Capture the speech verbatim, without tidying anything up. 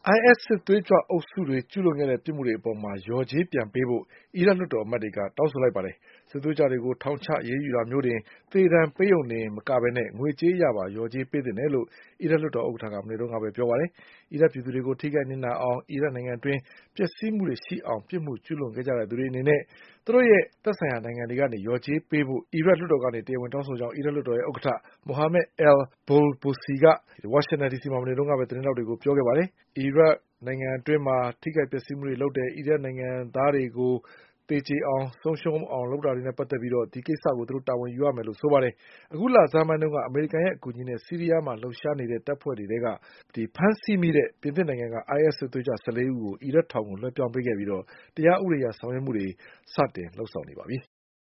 အိုင်အက်စ် စစ်သွေးကြွအုပ်စုတွေကျူးလွန်ခဲ့တဲ့ပြစ်မှုတွေအပေါ်လျော်ကြေးပြန်ပေးဖို့အီရတ်လွှတ်တော်အမတ်တွေကတောင်းဆိုလိုက်ပါတယ်။ စစ်သွေးကြွတွေကိုထောင်ချအရေးယူတာမျိုးတင်သေဒဏ်ပေးရုံတင်မကပဲငွေကြေးအရပါလျော်ကြေးပေးသင့်တယ်လို့အီရတ်လွှတ်တော်ဥက္ကဋ္ဌကမနေ့ကပဲပြောပါတယ်။ အီရတ်ပြည်သူတွေကိုထိခိုက်နစ်နာအောင်အီရတ်နိုင်ငံအတွင်းပျက်စီးမှုတွေရှိအောင်ပြစ်မှုကျူးလွန်ခဲ့ကြသူတွေအနေနဲ့သူတို့ရဲ့သက်ဆိုင်ရာနိုင်ငံတွေကနေလျော်ကြေးပေးဖို့အီရတ်လွှတ်တော်ကနေတရားဝင်တောင်းဆိုကြောင်းအီရတ်လွှတ်တော်ဥက္ကဋ္ဌ Mohammad al-Bolbousi ကဝါရှင်တန်ဒီစီမှာမနေ့ကသတင်းထောက်တွေကိုပြောခဲ့ပါတယ်။ အီရတ်နိုင်ငံအတွင်းထိခိုက်ပျက်စီးမှုတွေလုပ်တဲ့အီရတ်နိုင်ငံသားတွေကိုသေကျေအောင်ဆုံးရှုံးအောင်လုပ်တာတွေနဲ့ပတ်သက်ပြီးဒီကိစ္စကိုသူတို့တာဝန်ယူရမယ်လို့ဆိုပါတယ်။ အခုလဆန်းပိုင်းတုန်းကအမေရိကန်ရဲ့အကူအညီနဲ့ဆီးရီးယားမှာလှုပ်ရှားနေတဲ့တပ်ဖွဲ့တွေထဲကဖမ်းဆီးမိတဲ့ပြင်သစ်နိုင်ငံက အိုင်အက်စ်စစ်သွေးကြွ၁၄ဦးကိုအီရတ်ထောင်ကိုလွှဲပြောင်းပေးခဲ့ပြီးတရားဥပဒေအရဆောင်ရွက်မှုတွေစတင်လုပ်ဆောင်နေပါပြီ